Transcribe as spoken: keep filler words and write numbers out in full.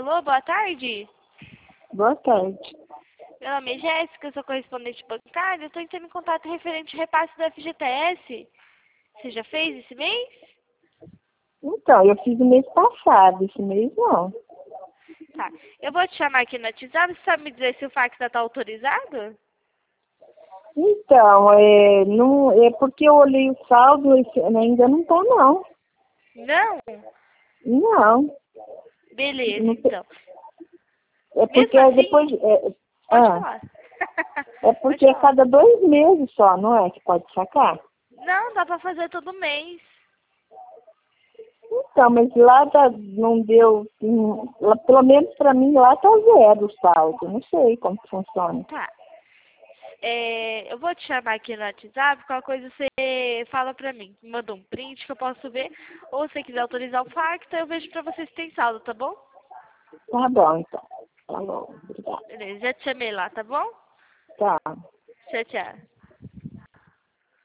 Alô, boa tarde. Boa tarde. Meu nome é Jéssica, eu sou correspondente bancária. Eu estou entrando em contato referente ao repasse do F G T S. Você já fez esse mês? Então, eu fiz o mês passado, esse mês não. Tá. Eu vou te chamar aqui no WhatsApp. Você sabe me dizer se o fax já está autorizado? Então, é, não, é porque eu olhei o saldo esse, ainda não tá, não. Não? Não. Beleza, não tem- então. é porque Mesmo é assim, depois. É, pode ah, falar. é Pode porque é falar. cada dois meses só, não é? Que pode sacar? Não, dá pra fazer todo mês. Então, mas lá tá, não deu. hum, lá- pelo menos pra mim lá tá zero o saldo. Não sei como que funciona. Tá. É, eu vou te chamar aqui no WhatsApp, qualquer coisa você fala pra mim. Me manda um print que eu posso ver. Ou se você quiser autorizar o fax, eu vejo pra você se tem saldo, tá bom? Tá bom, então. Tá bom, obrigada. Beleza, já te chamei lá, tá bom? Tá. Tchau, tchau.